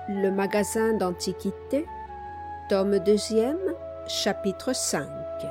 Le magasin d'antiquités, tome 2e, chapitre 5.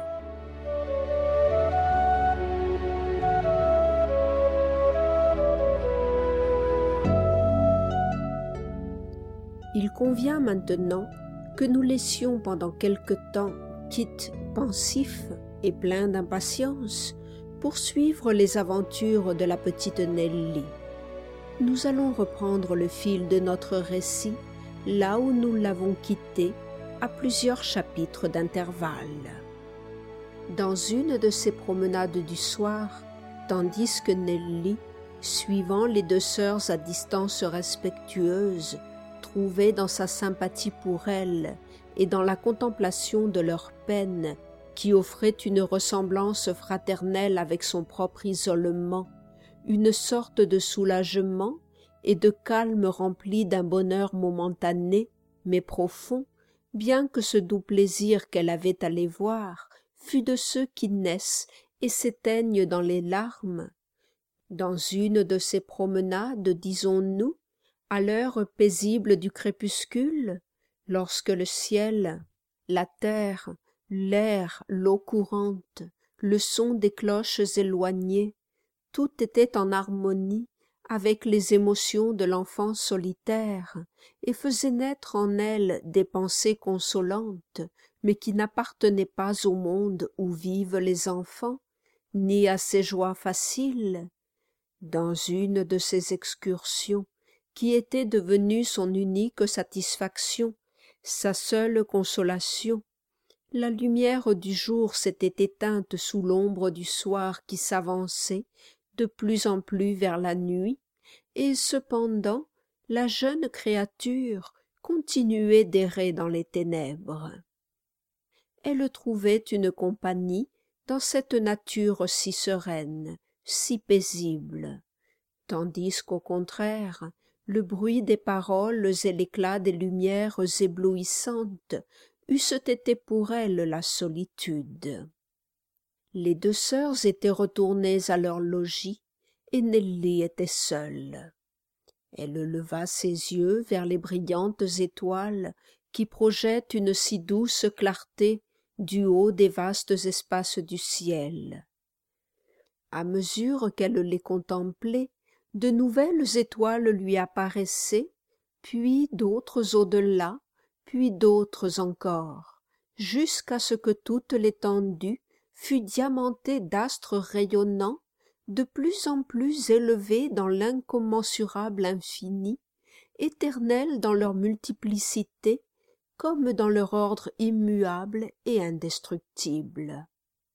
Il convient maintenant que nous laissions pendant quelque temps Kit pensif et plein d'impatience poursuivre les aventures de la petite Nelly. Nous allons reprendre le fil de notre récit là où nous l'avons quitté à plusieurs chapitres d'intervalle. Dans une de ces promenades du soir, tandis que Nelly, suivant les deux sœurs à distance respectueuse, trouvait dans sa sympathie pour elles et dans la contemplation de leur peine, qui offrait une ressemblance fraternelle avec son propre isolement, une sorte de soulagement et de calme rempli d'un bonheur momentané, mais profond, bien que ce doux plaisir qu'elle avait à les voir fût de ceux qui naissent et s'éteignent dans les larmes. Dans une de ces promenades, disons-nous, à l'heure paisible du crépuscule, lorsque le ciel, la terre, l'air, l'eau courante, le son des cloches éloignées, tout était en harmonie avec les émotions de l'enfant solitaire et faisait naître en elle des pensées consolantes, mais qui n'appartenaient pas au monde où vivent les enfants, ni à ces joies faciles. Dans une de ces excursions, qui était devenue son unique satisfaction, sa seule consolation, la lumière du jour s'était éteinte sous l'ombre du soir qui s'avançait de plus en plus vers la nuit, et cependant la jeune créature continuait d'errer dans les ténèbres. Elle trouvait une compagnie dans cette nature si sereine, si paisible, tandis qu'au contraire, le bruit des paroles et l'éclat des lumières éblouissantes eussent été pour elle la solitude. Les deux sœurs étaient retournées à leur logis, et Nelly était seule. Elle leva ses yeux vers les brillantes étoiles qui projettent une si douce clarté du haut des vastes espaces du ciel. À mesure qu'elle les contemplait, de nouvelles étoiles lui apparaissaient, puis d'autres au-delà, puis d'autres encore, jusqu'à ce que toute l'étendue fût diamantée d'astres rayonnants, de plus en plus élevés dans l'incommensurable infini, éternels dans leur multiplicité, comme dans leur ordre immuable et indestructible.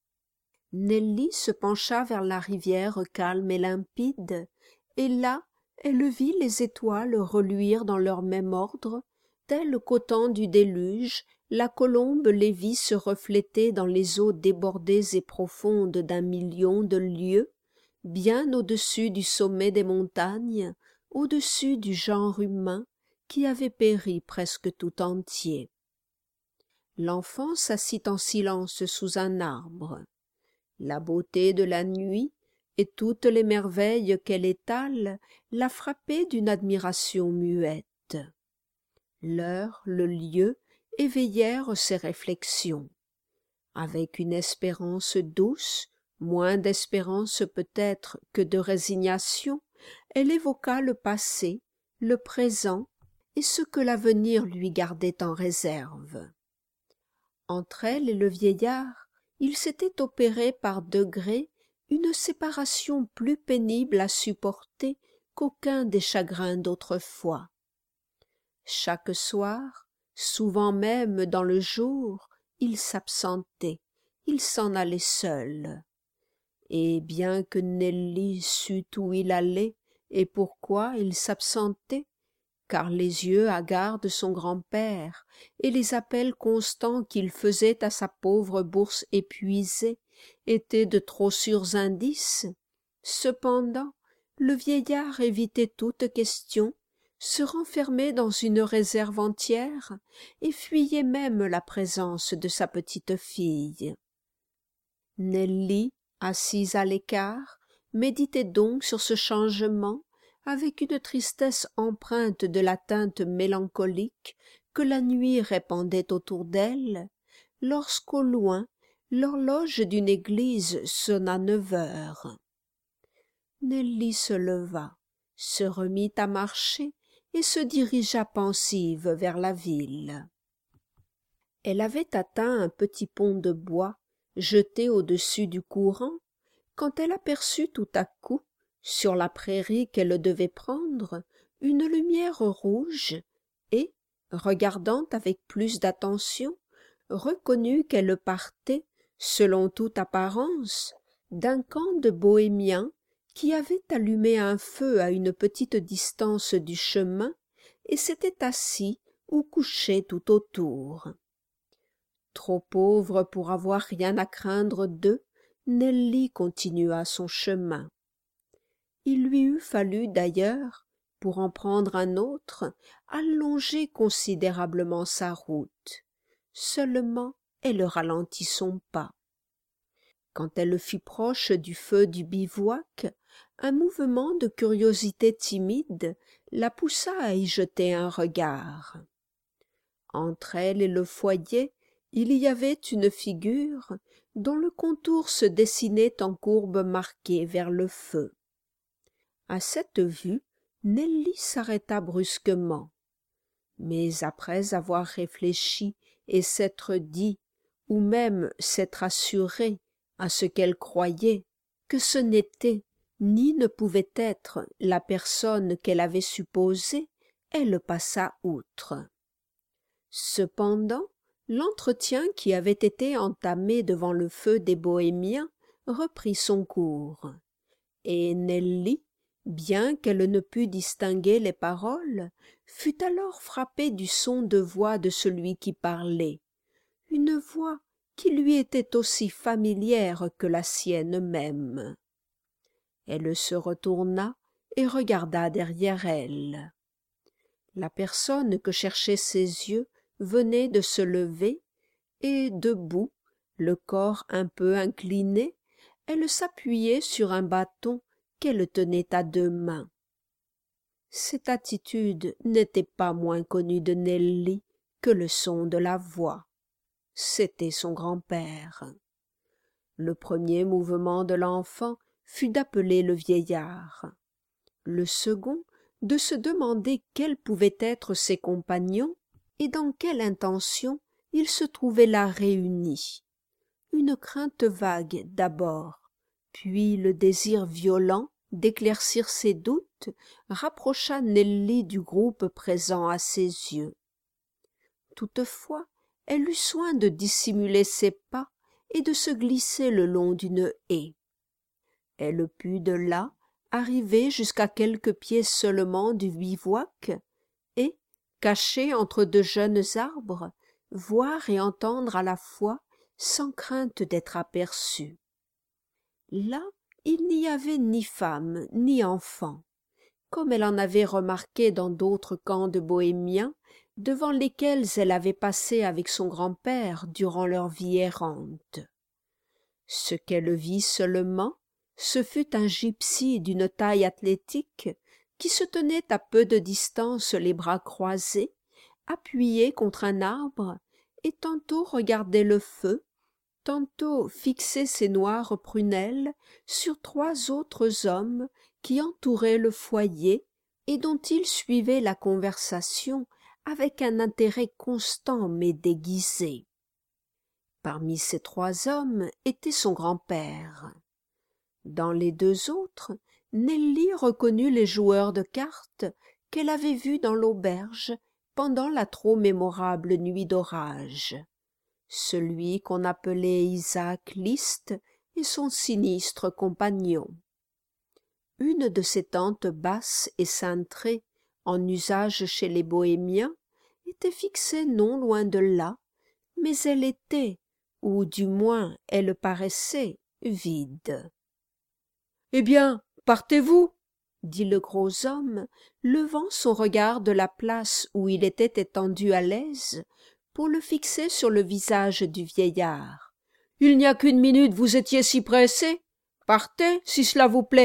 Nelly se pencha vers la rivière calme et limpide, et là elle vit les étoiles reluire dans leur même ordre, tel qu'au temps du déluge la colombe les vit se refléter dans les eaux débordées et profondes d'un million de lieues, bien au-dessus du sommet des montagnes, au-dessus du genre humain qui avait péri presque tout entier. L'enfant s'assit en silence sous un arbre. La beauté de la nuit et toutes les merveilles qu'elle étale la frappaient d'une admiration muette. L'heure, le lieu éveillèrent ses réflexions. Avec une espérance douce, moins d'espérance peut-être que de résignation, elle évoqua le passé, le présent et ce que l'avenir lui gardait en réserve. Entre elle et le vieillard, il s'était opéré par degrés une séparation plus pénible à supporter qu'aucun des chagrins d'autrefois. Chaque soir, souvent même dans le jour, il s'absentait, il s'en allait seul. Et bien que Nelly sût où il allait et pourquoi il s'absentait, car les yeux hagards de son grand-père et les appels constants qu'il faisait à sa pauvre bourse épuisée étaient de trop sûrs indices, cependant le vieillard évitait toute question, se renfermait dans une réserve entière et fuyait même la présence de sa petite-fille. Nelly, assise à l'écart, méditait donc sur ce changement avec une tristesse empreinte de la teinte mélancolique que la nuit répandait autour d'elle, lorsqu'au loin l'horloge d'une église sonna 9 heures. Nelly se leva, se remit à marcher et se dirigea pensive vers la ville. Elle avait atteint un petit pont de bois jeté au-dessus du courant, quand elle aperçut tout à coup, sur la prairie qu'elle devait prendre, une lumière rouge et, regardant avec plus d'attention, reconnut qu'elle partait, selon toute apparence, d'un camp de bohémiens qui avait allumé un feu à une petite distance du chemin et s'était assis ou couché tout autour. Trop pauvre pour avoir rien à craindre d'eux, Nelly continua son chemin. Il lui eût fallu d'ailleurs, pour en prendre un autre, allonger considérablement sa route. Seulement elle ralentit son pas. Quand elle fut proche du feu du bivouac, un mouvement de curiosité timide la poussa à y jeter un regard. Entre elle et le foyer, il y avait une figure dont le contour se dessinait en courbe marquée vers le feu. À cette vue, Nelly s'arrêta brusquement. Mais après avoir réfléchi et s'être dit, ou même s'être assurée, à ce qu'elle croyait, que ce n'était ni ne pouvait être la personne qu'elle avait supposée, elle passa outre. Cependant, l'entretien qui avait été entamé devant le feu des bohémiens reprit son cours, et Nelly, bien qu'elle ne pût distinguer les paroles, fut alors frappée du son de voix de celui qui parlait, une voix qui lui était aussi familière que la sienne même. Elle se retourna et regarda derrière elle. La personne que cherchaient ses yeux venait de se lever, et debout, le corps un peu incliné, elle s'appuyait sur un bâton qu'elle tenait à 2 mains. Cette attitude n'était pas moins connue de Nelly que le son de la voix. C'était son grand-père. Le premier mouvement de l'enfant fut d'appeler le vieillard. Le second, de se demander quels pouvaient être ses compagnons et dans quelle intention ils se trouvaient là réunis. Une crainte vague d'abord, puis le désir violent d'éclaircir ses doutes rapprocha Nelly du groupe présent à ses yeux. Toutefois, elle eut soin de dissimuler ses pas et de se glisser le long d'une haie. Elle put de là arriver jusqu'à quelques pieds seulement du bivouac et, cachée entre 2 jeunes arbres, voir et entendre à la fois sans crainte d'être aperçue. Là, il n'y avait ni femme ni enfant, comme elle en avait remarqué dans d'autres camps de bohémiens devant lesquels elle avait passé avec son grand-père durant leur vie errante. Ce qu'elle vit seulement, ce fut un gypsy d'une taille athlétique qui se tenait à peu de distance les bras croisés, appuyé contre un arbre, et tantôt regardait le feu, tantôt fixait ses noires prunelles sur 3 autres hommes qui entouraient le foyer et dont il suivait la conversation avec un intérêt constant mais déguisé. Parmi ces 3 hommes était son grand-père. Dans les 2 autres, Nelly reconnut les joueurs de cartes qu'elle avait vus dans l'auberge pendant la trop mémorable nuit d'orage. Celui qu'on appelait Isaac List et son sinistre compagnon. Une de ces tentes basses et cintrées, en usage chez les bohémiens, était fixée non loin de là, mais elle était, ou du moins elle paraissait, vide. « Eh bien, partez-vous » dit le gros homme, levant son regard de la place où il était étendu à l'aise, pour le fixer sur le visage du vieillard. « Il n'y a qu'1 minute, vous étiez si pressé. Partez, si cela vous plaît.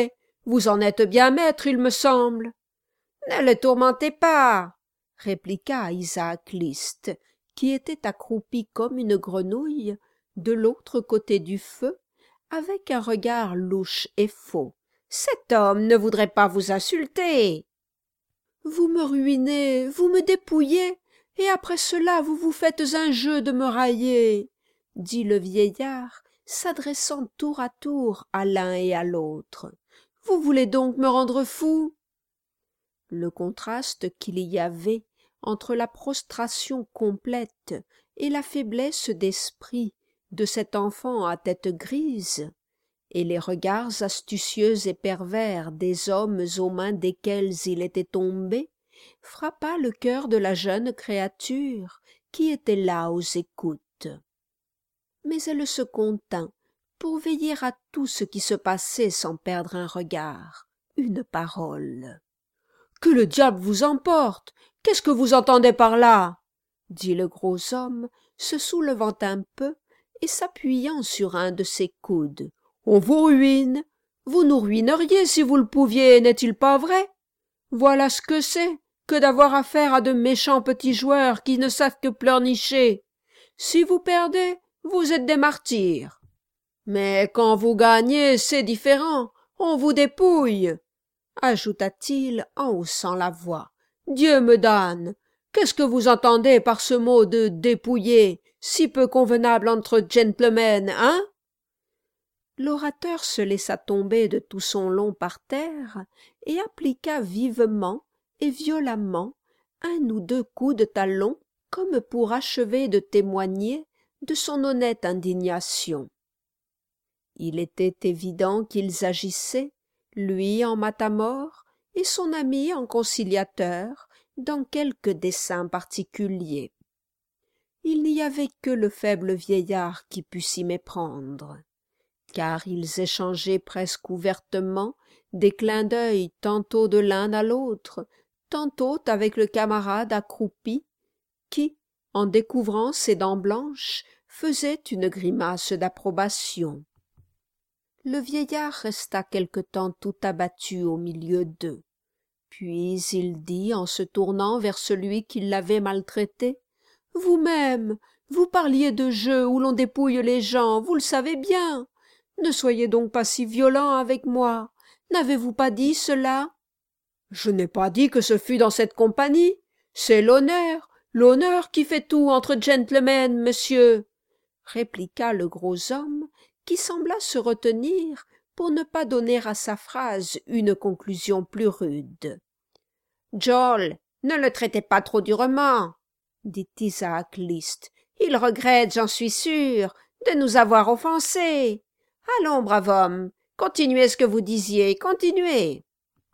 Vous en êtes bien maître, il me semble. »« Ne le tourmentez pas, » répliqua Isaac List, qui était accroupi comme une grenouille de l'autre côté du feu, avec un regard louche et faux. « Cet homme ne voudrait pas vous insulter. »« Vous me ruinez, vous me dépouillez, et après cela vous vous faites un jeu de me railler, » dit le vieillard, s'adressant tour à tour à l'un et à l'autre. « Vous voulez donc me rendre fou ?» Le contraste qu'il y avait entre la prostration complète et la faiblesse d'esprit de cet enfant à tête grise, et les regards astucieux et pervers des hommes aux mains desquels il était tombé, frappa le cœur de la jeune créature qui était là aux écoutes. Mais elle se contint pour veiller à tout ce qui se passait sans perdre un regard, une parole. « Que le diable vous emporte! Qu'est-ce que vous entendez par là ?» dit le gros homme, se soulevant un peu et s'appuyant sur un de ses coudes. « On vous ruine. Vous nous ruineriez si vous le pouviez, n'est-il pas vrai? Voilà ce que c'est que d'avoir affaire à de méchants petits joueurs qui ne savent que pleurnicher. Si vous perdez, vous êtes des martyrs. Mais quand vous gagnez, c'est différent, on vous dépouille, » ajouta-t-il en haussant la voix. « Dieu me damne! Qu'est-ce que vous entendez par ce mot de dépouiller, si peu convenable entre gentlemen, hein ?» L'orateur se laissa tomber de tout son long par terre et appliqua vivement et violemment un ou deux coups de talon comme pour achever de témoigner de son honnête indignation. Il était évident qu'ils agissaient, lui en matamore et son ami en conciliateur, dans quelque dessein particulier. Il n'y avait que le faible vieillard qui pût s'y méprendre, car ils échangeaient presque ouvertement des clins d'œil tantôt de l'un à l'autre, tantôt avec le camarade accroupi, qui, en découvrant ses dents blanches, faisait une grimace d'approbation. Le vieillard resta quelque temps tout abattu au milieu d'eux. Puis il dit, en se tournant vers celui qui l'avait maltraité, « Vous-même, vous parliez de jeux où l'on dépouille les gens, vous le savez bien. Ne soyez donc pas si violent avec moi. N'avez-vous pas dit cela ?»« Je n'ai pas dit que ce fût dans cette compagnie. C'est l'honneur qui fait tout entre gentlemen, monsieur, » répliqua le gros homme, qui sembla se retenir pour ne pas donner à sa phrase une conclusion plus rude. « Joel, ne le traitez pas trop durement, » dit Isaac List. « Il regrette, j'en suis sûr, de nous avoir offensés. Allons, brave homme, continuez ce que vous disiez, continuez. »«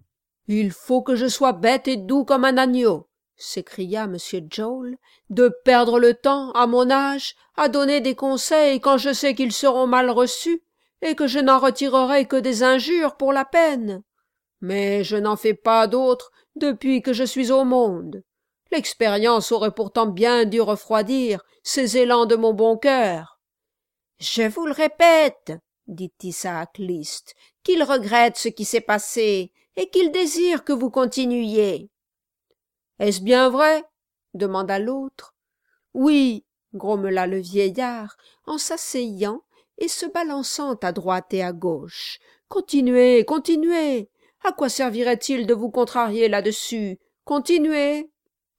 Il faut que je sois bête et doux comme un agneau, » s'écria M. Joel, « de perdre le temps, à mon âge, à donner des conseils quand je sais qu'ils seront mal reçus et que je n'en retirerai que des injures pour la peine. Mais je n'en fais pas d'autres depuis que je suis au monde. L'expérience aurait pourtant bien dû refroidir ces élans de mon bon cœur. »« Je vous le répète, » dit Isaac List, « qu'il regrette ce qui s'est passé et qu'il désire que vous continuiez. »« Est-ce bien vrai ?» demanda l'autre. « Oui, » grommela le vieillard en s'asseyant et se balançant à droite et à gauche. « Continuez, continuez. À quoi servirait-il de vous contrarier là-dessus? Continuez. »«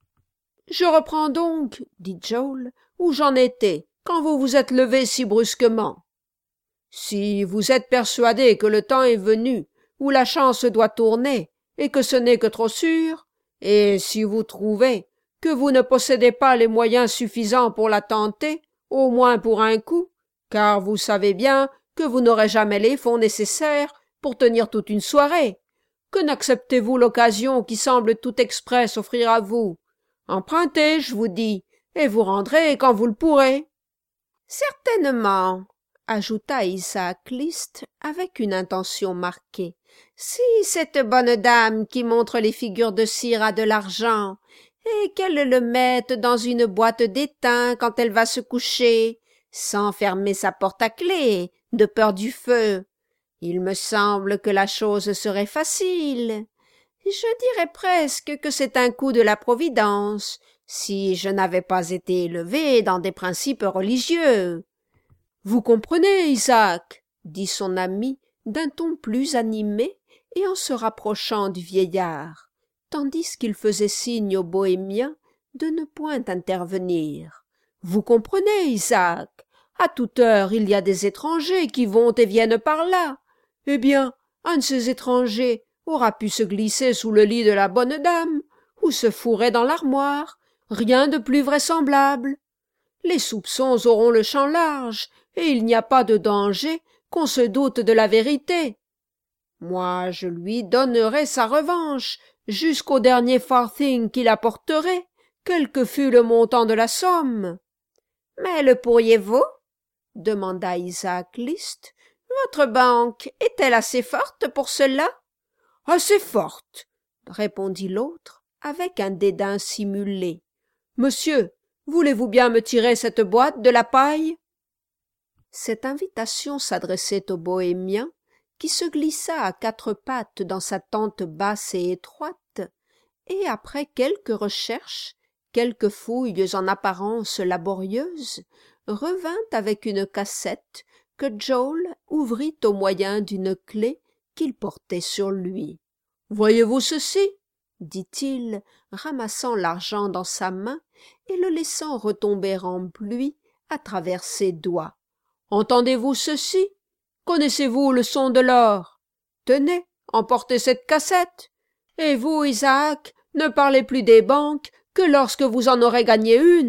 Je reprends donc, » dit Joel, « où j'en étais, quand vous vous êtes levé si brusquement. Si vous êtes persuadé que le temps est venu où la chance doit tourner et que ce n'est que trop sûr, et si vous trouvez que vous ne possédez pas les moyens suffisants pour la tenter, au moins pour un coup, car vous savez bien que vous n'aurez jamais les fonds nécessaires pour tenir toute une soirée, que n'acceptez-vous l'occasion qui semble tout exprès s'offrir à vous? Empruntez, je vous dis, et vous rendrez quand vous le pourrez. »« Certainement, » ajouta Isaac List avec une intention marquée, « si cette bonne dame qui montre les figures de cire a de l'argent, et qu'elle le mette dans une boîte d'étain quand elle va se coucher, sans fermer sa porte à clé, de peur du feu. Il me semble que la chose serait facile. Je dirais presque que c'est un coup de la Providence, si je n'avais pas été élevé dans des principes religieux. Vous comprenez, Isaac, dit son ami d'un ton plus animé et en se rapprochant du vieillard, tandis qu'il faisait signe au bohémien de ne point intervenir. Vous comprenez, Isaac, à toute heure il y a des étrangers qui vont et viennent par là. Eh bien, un de ces étrangers aura pu se glisser sous le lit de la bonne dame, ou se fourrer dans l'armoire, rien de plus vraisemblable. Les soupçons auront le champ large, et il n'y a pas de danger qu'on se doute de la vérité. Moi, je lui donnerai sa revanche, jusqu'au dernier farthing qu'il apporterait, quel que fût le montant de la somme. Mais le pourriez-vous? Demanda Isaac List. Votre banque est-elle assez forte pour cela? Assez forte, répondit l'autre, avec un dédain simulé. Monsieur, voulez-vous bien me tirer cette boîte de la paille? Cette invitation s'adressait au bohémien, qui se glissa à quatre pattes dans sa tente basse et étroite, et après quelques recherches, quelques fouilles en apparence laborieuses, revint avec une cassette que Joel ouvrit au moyen d'une clé qu'il portait sur lui. « Voyez-vous ceci ?» dit-il, ramassant l'argent dans sa main et le laissant retomber en pluie à travers ses doigts. « Entendez-vous ceci? Connaissez-vous le son de l'or? Tenez, emportez cette cassette. Et vous, Isaac, ne parlez plus des banques que lorsque vous en aurez gagné une. »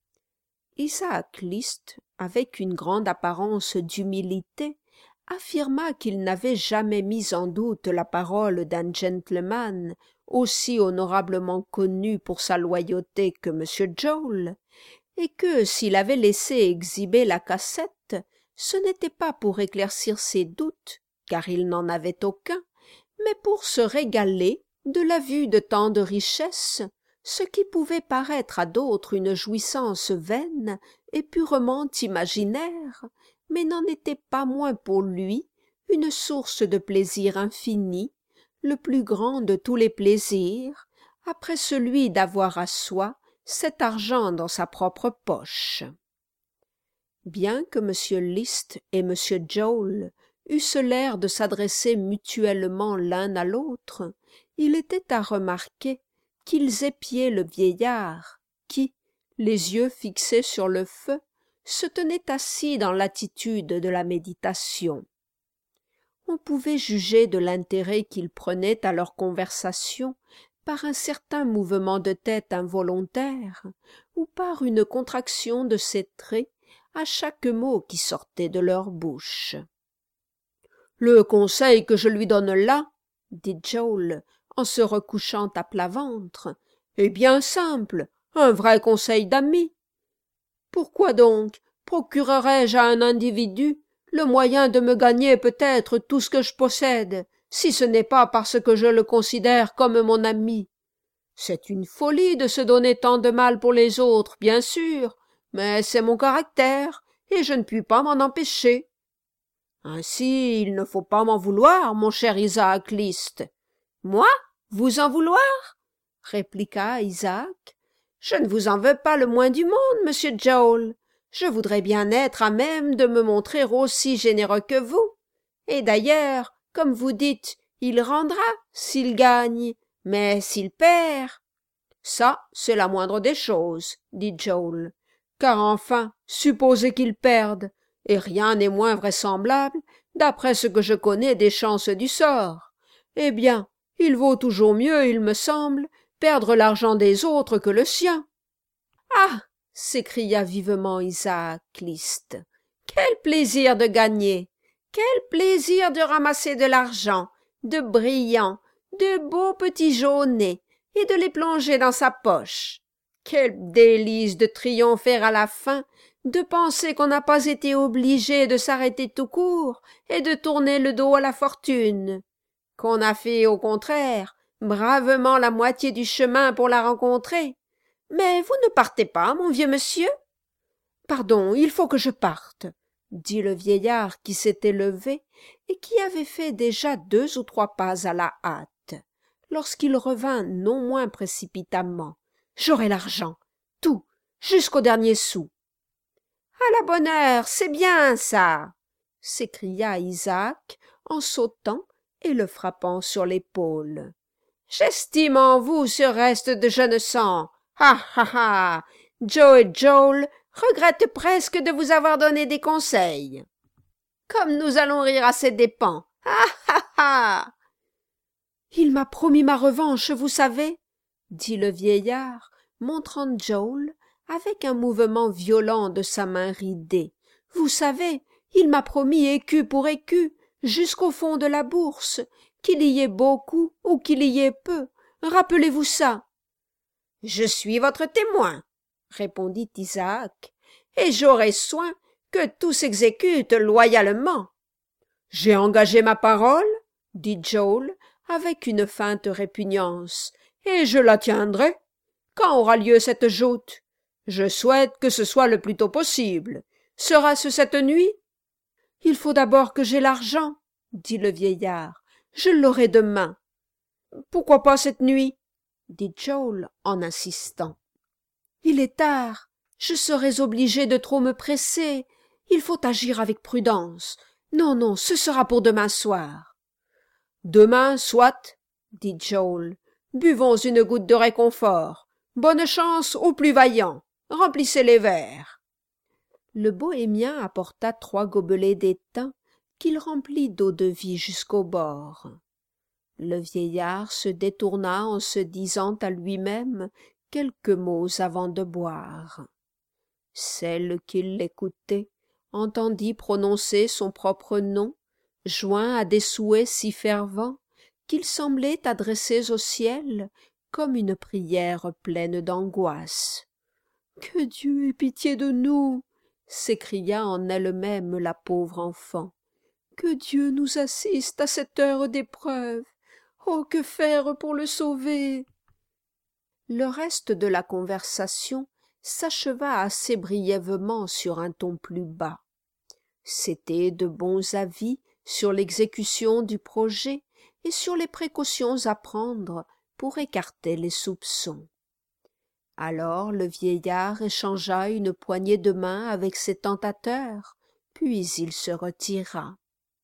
Isaac List, avec une grande apparence d'humilité, affirma qu'il n'avait jamais mis en doute la parole d'un gentleman aussi honorablement connu pour sa loyauté que M. Joel, et que s'il avait laissé exhiber la cassette, ce n'était pas pour éclaircir ses doutes, car il n'en avait aucun, mais pour se régaler de la vue de tant de richesses, ce qui pouvait paraître à d'autres une jouissance vaine et purement imaginaire, mais n'en était pas moins pour lui une source de plaisir infini, le plus grand de tous les plaisirs, après celui d'avoir à soi cet argent dans sa propre poche. Bien que M. List et M. Joel eussent l'air de s'adresser mutuellement l'un à l'autre, il était à remarquer qu'ils épiaient le vieillard, qui, les yeux fixés sur le feu, se tenait assis dans l'attitude de la méditation. On pouvait juger de l'intérêt qu'ils prenaient à leur conversation par un certain mouvement de tête involontaire ou par une contraction de ses traits à chaque mot qui sortait de leur bouche. « Le conseil que je lui donne là, » dit Joel, en se recouchant à plat ventre, « est bien simple, un vrai conseil d'ami. Pourquoi donc procurerais-je à un individu le moyen de me gagner peut-être tout ce que je possède, si ce n'est pas parce que je le considère comme mon ami? C'est une folie de se donner tant de mal pour les autres, bien sûr, mais c'est mon caractère, et je ne puis pas m'en empêcher. Ainsi, il ne faut pas m'en vouloir, mon cher Isaac List. »« Moi? Vous en vouloir? » répliqua Isaac. « Je ne vous en veux pas le moins du monde, monsieur Joel. Je voudrais bien être à même de me montrer aussi généreux que vous. Et d'ailleurs, comme vous dites, il rendra s'il gagne, mais s'il perd... » « Ça, c'est la moindre des choses, » dit Joel, « car enfin, supposez qu'il perde, et rien n'est moins vraisemblable, d'après ce que je connais des chances du sort. Eh bien, il vaut toujours mieux, il me semble, perdre l'argent des autres que le sien. »« Ah !» s'écria vivement Isaac List, « quel plaisir de gagner! Quel plaisir de ramasser de l'argent, de brillants, de beaux petits jaunets, et de les plonger dans sa poche. Quel délice de triompher à la fin, de penser qu'on n'a pas été obligé de s'arrêter tout court et de tourner le dos à la fortune, qu'on a fait au contraire bravement la moitié du chemin pour la rencontrer. Mais vous ne partez pas, mon vieux monsieur? Pardon, il faut que je parte, dit le vieillard qui s'était levé et qui avait fait déjà 2 ou 3 pas à la hâte, lorsqu'il revint non moins précipitamment. « J'aurai l'argent, tout, jusqu'au dernier sou. »« À la bonne heure, c'est bien ça !» s'écria Isaac en sautant et le frappant sur l'épaule. « J'estime en vous ce reste de jeune sang. Ha ha ha. Joe et Joel regrettent presque de vous avoir donné des conseils. Comme nous allons rire à ses dépens. Ha ha ha. »« Il m'a promis ma revanche, vous savez, » dit le vieillard, montrant Joel avec un mouvement violent de sa main ridée. « Vous savez, il m'a promis écu pour écu, jusqu'au fond de la bourse, qu'il y ait beaucoup ou qu'il y ait peu. Rappelez-vous ça. »« Je suis votre témoin, » répondit Isaac, « et j'aurai soin que tout s'exécute loyalement. »« J'ai engagé ma parole, » dit Joel, avec une feinte répugnance, « et je la tiendrai. Quand aura lieu cette joute? Je souhaite que ce soit le plus tôt possible. Sera-ce cette nuit? »« Il faut d'abord que j'aie l'argent, » dit le vieillard. « Je l'aurai demain. »« Pourquoi pas cette nuit? » dit Joel en insistant. « Il est tard. Je serais obligé de trop me presser. Il faut agir avec prudence. Non, non, ce sera pour demain soir. »« Demain, soit, » dit Joel. « Buvons une goutte de réconfort. Bonne chance aux plus vaillants. Remplissez les verres. » Le bohémien apporta 3 gobelets d'étain qu'il remplit d'eau-de-vie jusqu'au bord. Le vieillard se détourna en se disant à lui-même quelques mots avant de boire. Celle qui l'écoutait entendit prononcer son propre nom, joint à des souhaits si fervents qu'ils semblaient adressés au ciel comme une prière pleine d'angoisse. « Que Dieu ait pitié de nous !» s'écria en elle-même la pauvre enfant. « Que Dieu nous assiste à cette heure d'épreuve. Oh, que faire pour le sauver ?» Le reste de la conversation s'acheva assez brièvement sur un ton plus bas. C'étaient de bons avis sur l'exécution du projet et sur les précautions à prendre pour écarter les soupçons. Alors le vieillard échangea une poignée de main avec ses tentateurs, puis il se retira.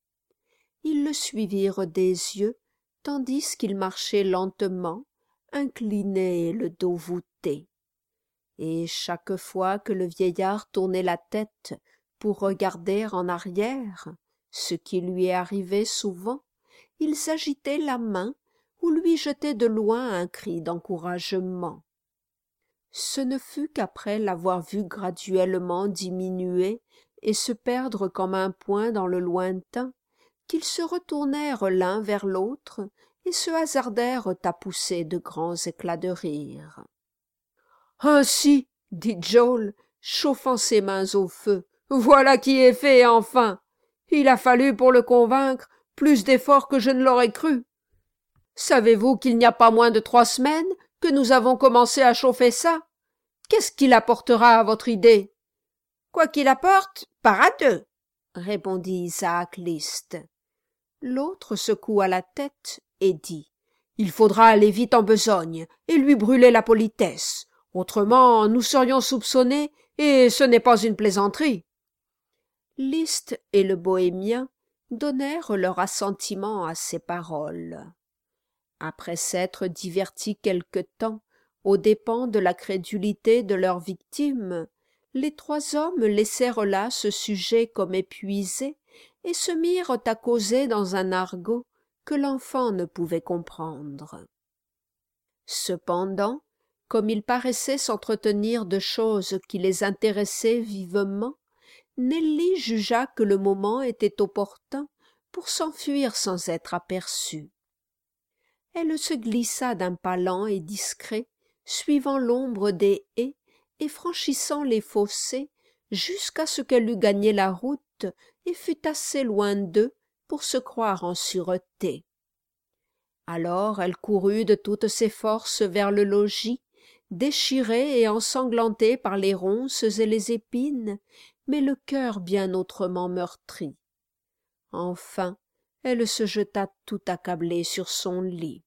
Ils le suivirent des yeux, tandis qu'il marchait lentement, incliné et le dos voûté. Et chaque fois que le vieillard tournait la tête pour regarder en arrière, ce qui lui arrivait souvent, il s'agitait la main ou lui jetait de loin un cri d'encouragement. Ce ne fut qu'après l'avoir vu graduellement diminuer et se perdre comme un point dans le lointain, qu'ils se retournèrent l'un vers l'autre et se hasardèrent à pousser de grands éclats de rire. « Ainsi, » dit Joel, chauffant ses mains au feu, « voilà qui est fait, enfin. Il a fallu pour le convaincre plus d'efforts que je ne l'aurais cru. Savez-vous qu'il n'y a pas moins de 3 semaines que nous avons commencé à chauffer ça? Qu'est-ce qu'il apportera à votre idée? »« Quoi qu'il apporte, part à 2, » répondit Isaac List. L'autre secoua la tête et dit « Il faudra aller vite en besogne et lui brûler la politesse. Autrement, nous serions soupçonnés et ce n'est pas une plaisanterie. » List et le bohémien donnèrent leur assentiment à ces paroles. Après s'être divertis quelque temps aux dépens de la crédulité de leur victime, les 3 hommes laissèrent là ce sujet comme épuisé et se mirent à causer dans un argot que l'enfant ne pouvait comprendre. Cependant, comme ils paraissaient s'entretenir de choses qui les intéressaient vivement, Nelly jugea que le moment était opportun pour s'enfuir sans être aperçue. Elle se glissa d'un pas lent et discret, suivant l'ombre des haies et franchissant les fossés jusqu'à ce qu'elle eût gagné la route et fût assez loin d'eux pour se croire en sûreté. Alors elle courut de toutes ses forces vers le logis, déchirée et ensanglantée par les ronces et les épines, mais le cœur bien autrement meurtri. Enfin, elle se jeta tout accablée sur son lit.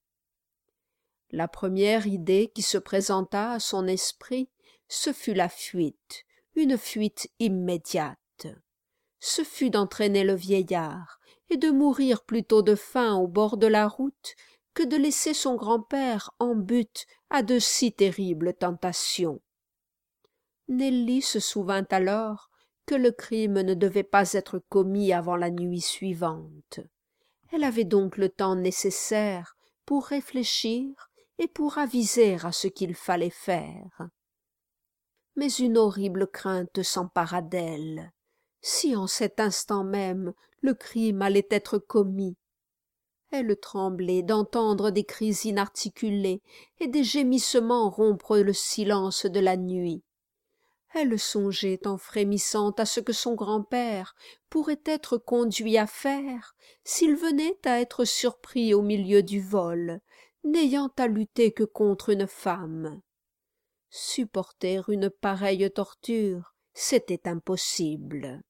La première idée qui se présenta à son esprit, ce fut la fuite, une fuite immédiate. Ce fut d'entraîner le vieillard et de mourir plutôt de faim au bord de la route que de laisser son grand-père en butte à de si terribles tentations. Nelly se souvint alors que le crime ne devait pas être commis avant la nuit suivante. Elle avait donc le temps nécessaire pour réfléchir et pour aviser à ce qu'il fallait faire. Mais une horrible crainte s'empara d'elle. Si en cet instant même le crime allait être commis, elle tremblait d'entendre des cris inarticulés et des gémissements rompre le silence de la nuit. Elle songeait en frémissant à ce que son grand-père pourrait être conduit à faire s'il venait à être surpris au milieu du vol, n'ayant à lutter que contre une femme. Supporter une pareille torture, c'était impossible.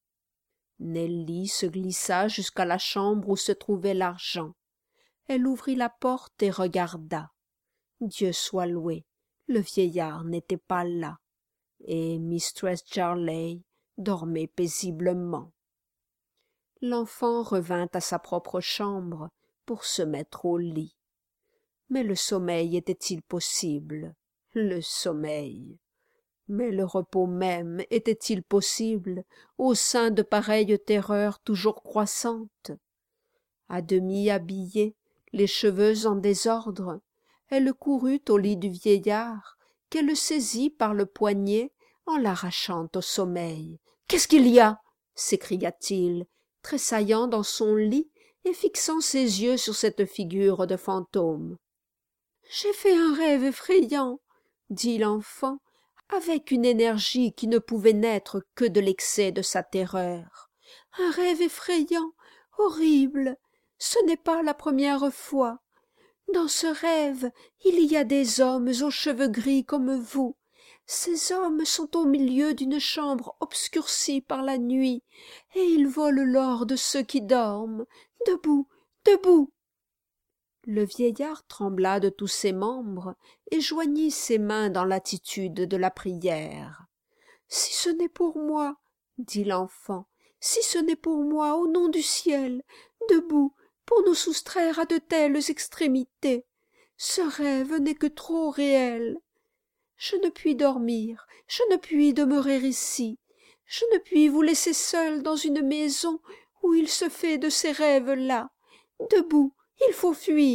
Nelly se glissa jusqu'à la chambre où se trouvait l'argent. Elle ouvrit la porte et regarda. Dieu soit loué, le vieillard n'était pas là, et mistress Jarley dormait paisiblement. L'enfant revint à sa propre chambre pour se mettre au lit. Mais le sommeil était-il possible? Le sommeil! Mais le repos même était-il possible au sein de pareilles terreurs toujours croissantes? À demi habillée, les cheveux en désordre, elle courut au lit du vieillard, qu'elle saisit par le poignet en l'arrachant au sommeil. « Qu'est-ce qu'il y a » s'écria-t-il, tressaillant dans son lit et fixant ses yeux sur cette figure de fantôme. « J'ai fait un rêve effrayant, » dit l'enfant, avec une énergie qui ne pouvait naître que de l'excès de sa terreur. « Un rêve effrayant, horrible, ce n'est pas la première fois. Dans ce rêve, il y a des hommes aux cheveux gris comme vous. Ces hommes sont au milieu d'une chambre obscurcie par la nuit, et ils volent l'or de ceux qui dorment. Debout, debout !» Le vieillard trembla de tous ses membres et joignit ses mains dans l'attitude de la prière. « Si ce n'est pour moi, » dit l'enfant, « si ce n'est pour moi, au nom du ciel, debout, pour nous soustraire à de telles extrémités. Ce rêve n'est que trop réel. Je ne puis dormir, je ne puis demeurer ici, je ne puis vous laisser seul dans une maison où il se fait de ces rêves-là. Debout, il faut fuir. »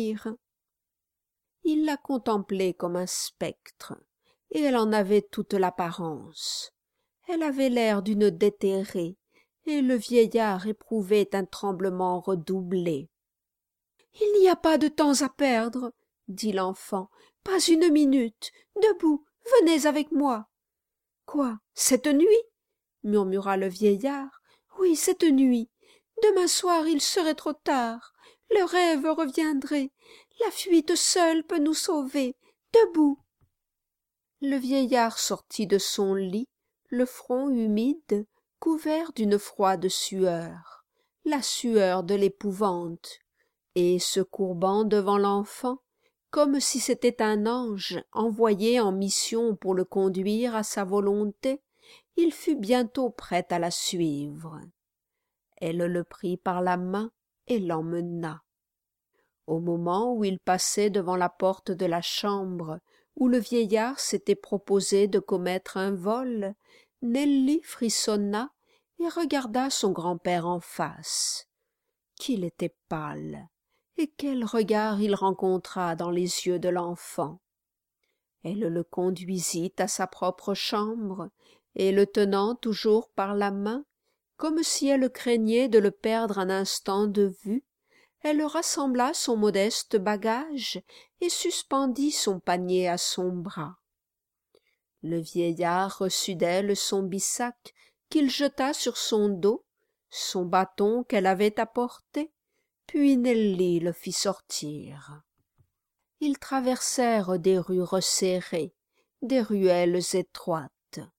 Il la contemplait comme un spectre, et elle en avait toute l'apparence. Elle avait l'air d'une déterrée, et le vieillard éprouvait un tremblement redoublé. « Il n'y a pas de temps à perdre, » dit l'enfant, « pas une minute. Debout, venez avec moi. »« Quoi, cette nuit ?» murmura le vieillard. « Oui, cette nuit. Demain soir il serait trop tard. Le rêve reviendrait. La fuite seule peut nous sauver. Debout !» Le vieillard sortit de son lit, le front humide, couvert d'une froide sueur, la sueur de l'épouvante, et se courbant devant l'enfant, comme si c'était un ange envoyé en mission pour le conduire à sa volonté, il fut bientôt prêt à la suivre. Elle le prit par la main et l'emmena. Au moment où il passait devant la porte de la chambre où le vieillard s'était proposé de commettre un vol, Nelly frissonna et regarda son grand-père en face. Qu'il était pâle, et quel regard il rencontra dans les yeux de l'enfant. Elle le conduisit à sa propre chambre, et le tenant toujours par la main, comme si elle craignait de le perdre un instant de vue, elle rassembla son modeste bagage et suspendit son panier à son bras. Le vieillard reçut d'elle son bissac qu'il jeta sur son dos, son bâton qu'elle avait apporté, puis Nelly le fit sortir. Ils traversèrent des rues resserrées, des ruelles étroites.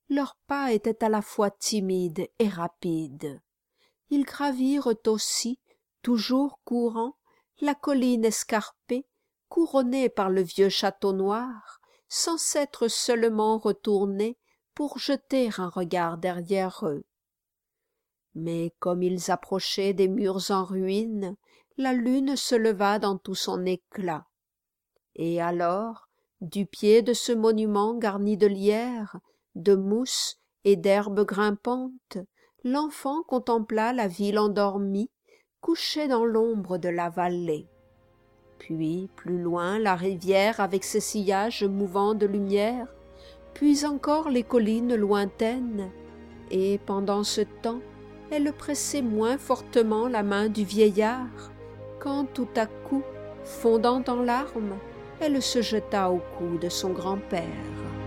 Leurs pas étaient à la fois timides et rapides. Ils gravirent aussi, toujours courant, la colline escarpée, couronnée par le vieux château noir, sans s'être seulement retournés pour jeter un regard derrière eux. Mais comme ils approchaient des murs en ruine, la lune se leva dans tout son éclat. Et alors, du pied de ce monument garni de lierre, de mousse et d'herbes grimpantes, l'enfant contempla la ville endormie, couchée dans l'ombre de la vallée. Puis, plus loin, la rivière avec ses sillages mouvants de lumière, puis encore les collines lointaines, et pendant ce temps, elle pressait moins fortement la main du vieillard, quand tout à coup, fondant en larmes, elle se jeta au cou de son grand-père.